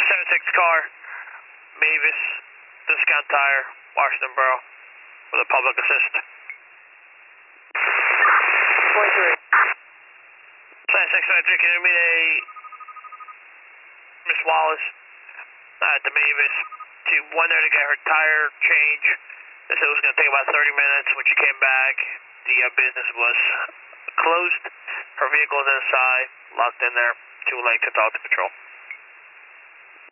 76 car, Mavis, Discount Tire, Washington Borough, with a public assist. 23. 7693, can you meet a Miss Wallace at the Mavis? She went there to get her tire change. They said it was going to take about 30 minutes. When she came back, the business was closed. Her vehicle was inside, locked in there. Too late to talk to patrol.